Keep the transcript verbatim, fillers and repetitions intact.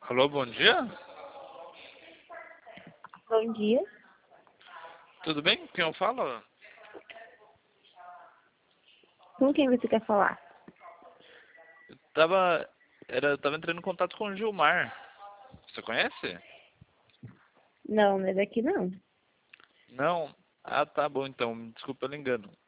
Alô, bom dia? Bom dia. Tudo bem? Com quem eu falo? Com quem você quer falar? Eu tava, era, eu tava entrando em contato com o Gilmar. Você conhece? Não, não é daqui não. Não? Ah, tá bom então. Desculpa pelo engano.